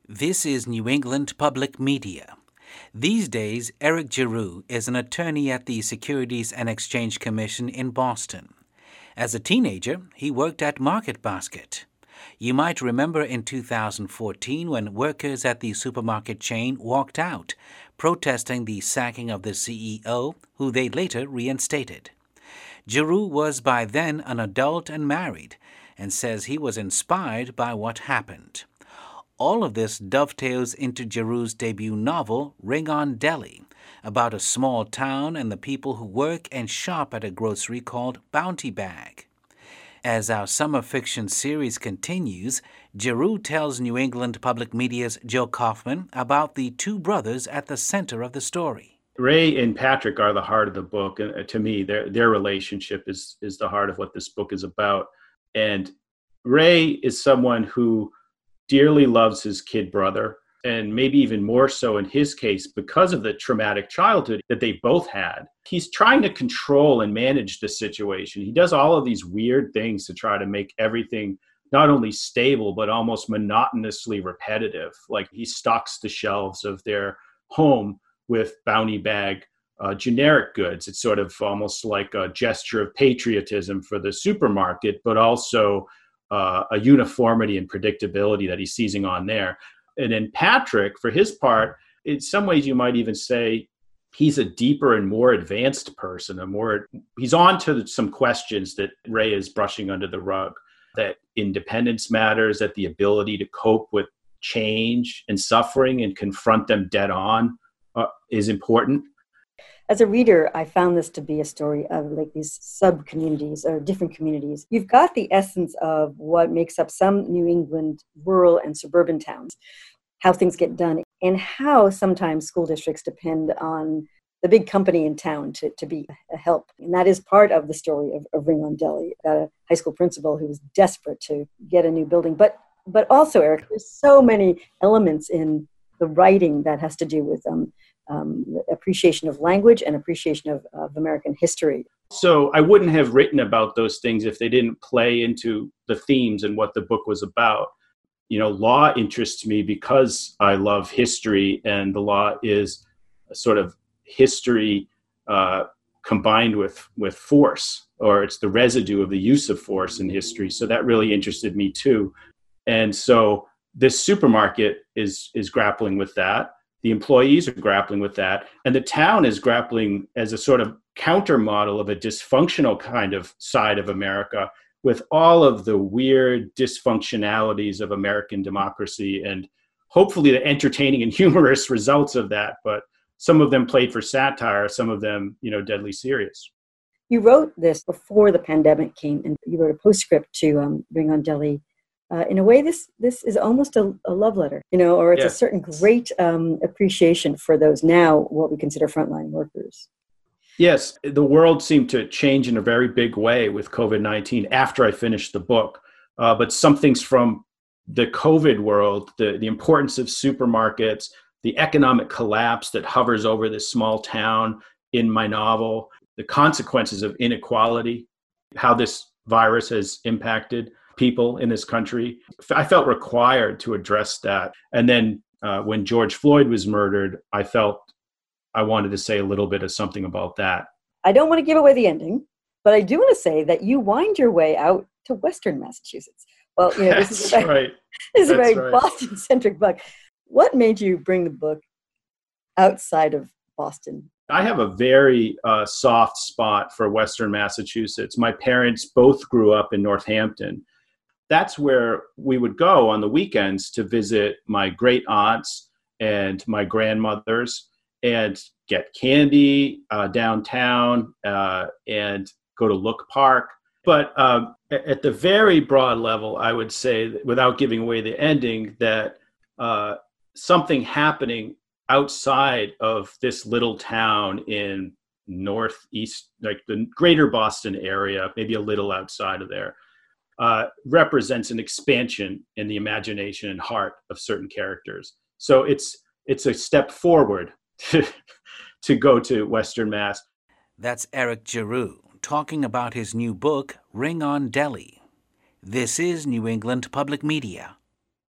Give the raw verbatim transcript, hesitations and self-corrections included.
This is New England Public Media. These days, Eric Giroux is an attorney at the Securities and Exchange Commission in Boston. As a teenager, he worked at MarketBasket. You might remember in two thousand fourteen when workers at the supermarket chain walked out, protesting the sacking of the C E O, who they later reinstated. Giroux was by then an adult and married, and says he was inspired by what happened. All of this dovetails into Giroux's debut novel, Ring on Deli, about a small town and the people who work and shop at a grocery called Bounty Bag. As our summer fiction series continues, Giroux tells New England Public Media's Joe Kaufman about the two brothers at the center of the story. Ray and Patrick are the heart of the book. And to me, their their relationship is, is the heart of what this book is about. And Ray is someone who dearly loves his kid brother, and maybe even more so in his case because of the traumatic childhood that they both had. He's trying to control and manage the situation. He does all of these weird things to try to make everything not only stable, but almost monotonously repetitive. Like he stocks the shelves of their home with Bounty Bag uh, generic goods. It's sort of almost like a gesture of patriotism for the supermarket, but also uh, a uniformity and predictability that he's seizing on there. And then Patrick, for his part, in some ways you might even say he's a deeper and more advanced person, a more, he's on to some questions that Ray is brushing under the rug, that independence matters, that the ability to cope with change and suffering and confront them dead on uh, is important. As a reader, I found this to be a story of like these sub-communities or different communities. You've got the essence of what makes up some New England rural and suburban towns, how things get done, and how sometimes school districts depend on the big company in town to, to be a help. And that is part of the story of, of Ring on Deli. Got a high school principal who was desperate to get a new building. But but also, Eric, there's so many elements in the writing that has to do with um, um, appreciation of language and appreciation of, of American history. So I wouldn't have written about those things if they didn't play into the themes and what the book was about. You know, law interests me because I love history, and the law is a sort of history uh, combined with, with force, or it's the residue of the use of force in history. So that really interested me too. And so this supermarket is is grappling with that. The employees are grappling with that. And the town is grappling as a sort of counter model of a dysfunctional kind of side of America with all of the weird dysfunctionalities of American democracy and hopefully the entertaining and humorous results of that. But some of them played for satire, some of them, you know, deadly serious. You wrote this before the pandemic came, and you wrote a postscript to um, Ring on Deli. Uh, in a way, this this is almost a, a love letter, you know, or it's Yes. a certain great um, appreciation for those now what we consider frontline workers. Yes, the world seemed to change in a very big way with COVID nineteen after I finished the book. Uh, but some things from the COVID world, the, the importance of supermarkets, the economic collapse that hovers over this small town in my novel, the consequences of inequality, how this virus has impacted people in this country. I felt required to address that. And then uh, when George Floyd was murdered, I felt I wanted to say a little bit of something about that. I don't want to give away the ending, but I do want to say that you wind your way out to Western Massachusetts. Well, you know, this That's is a very, right. this is a That's very right. Boston-centric book. What made you bring the book outside of Boston? I have a very uh, soft spot for Western Massachusetts. My parents both grew up in Northampton. That's where we would go on the weekends to visit my great aunts and my grandmothers and get candy uh, downtown uh, and go to Look Park. But um, at the very broad level, I would say, that without giving away the ending, that uh, something happening outside of this little town in northeast, like the greater Boston area, maybe a little outside of there, uh, represents an expansion in the imagination and heart of certain characters. So it's it's a step forward to, to go to Western Mass. That's Eric Giroux talking about his new book, Ring on Deli. This is New England Public Media.